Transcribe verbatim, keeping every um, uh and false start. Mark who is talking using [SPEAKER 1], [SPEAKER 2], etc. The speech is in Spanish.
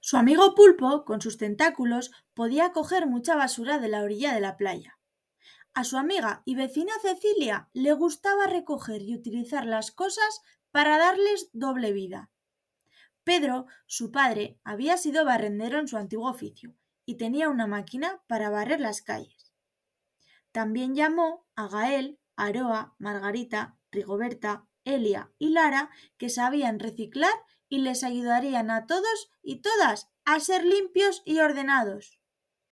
[SPEAKER 1] Su amigo Pulpo, con sus tentáculos, podía coger mucha basura de la orilla de la playa. A su amiga y vecina Cecilia le gustaba recoger y utilizar las cosas para darles doble vida. Pedro, su padre, había sido barrendero en su antiguo oficio y tenía una máquina para barrer las calles. También llamó a Gael, Aroa, Margarita, Rigoberta, Elia y Lara, que sabían reciclar y les ayudarían a todos y todas a ser limpios y ordenados.